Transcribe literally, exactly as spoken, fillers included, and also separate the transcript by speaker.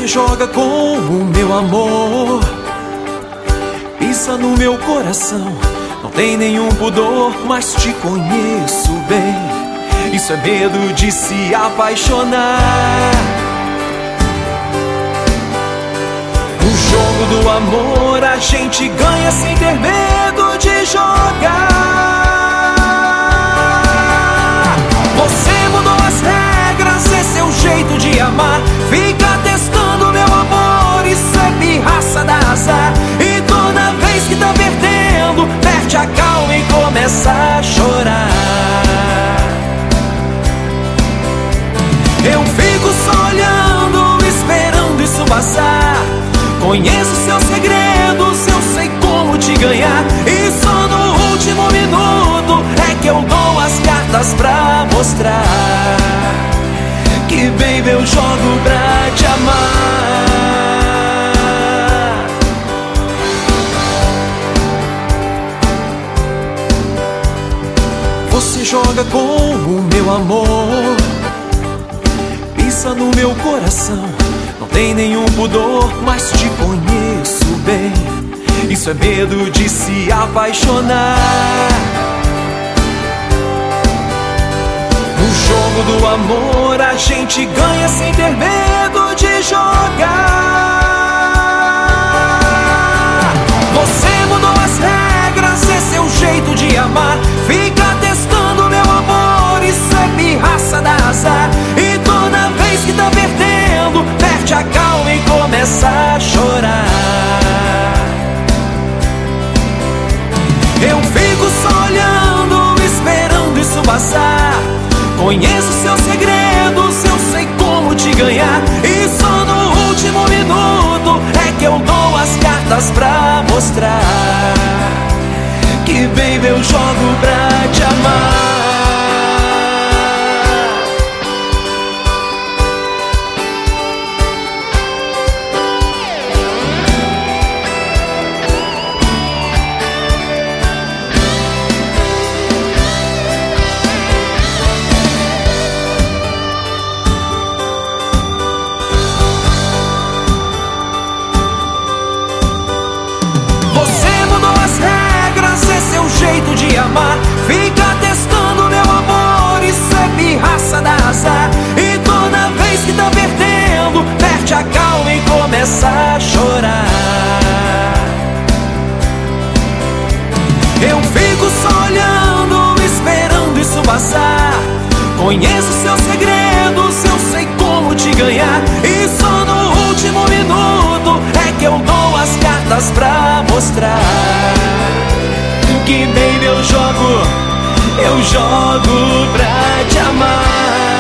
Speaker 1: Você joga com o meu amor, pisa no meu coração. Não tem nenhum pudor, mas te conheço bem. Isso é medo de se apaixonar. No jogo do amor a gente ganha sem ter medo de jogar. Você mudou as regras, esse é o jeito de amar. Fica testando meu amor, isso é pirraça, dá azar. E toda vez que tá perdendo, perde a calma e começa a chorar. Eu fico só olhando, esperando isso passar. Conheço seus segredos, eu sei como te ganhar. E só no último minuto é que eu dou as cartas pra mostrar que, baby, eu jogo pra te amar. Você joga com o meu amor, pisa no meu coração. Não tem nenhum pudor, mas te conheço bem. Isso é medo de se apaixonar. No jogo do amor a gente ganha sem ter medo de jogar. Você mudou as regras, esse é o jeito de amar. Fica testando meu amor, isso é pirraça, dá azar. E toda vez que tá perdendo, perde a calma e começa a chorar. Eu fico só olhando, esperando isso passar. Conheço seus segredos, eu sei como te ganhar. E só no último minuto é que eu dou as cartas pra mostrar que, baby, eu jogo pra te amar. Jeito de amar, fica testando meu amor, isso é pirraça, dá azar. E toda vez que tá perdendo, perde a calma e começa a chorar. Eu fico só olhando, esperando isso passar. Conheço seus segredos, eu sei como te ganhar. E só no último minuto é que eu dou as cartas pra mostrar que, baby, eu jogo, eu jogo pra te amar.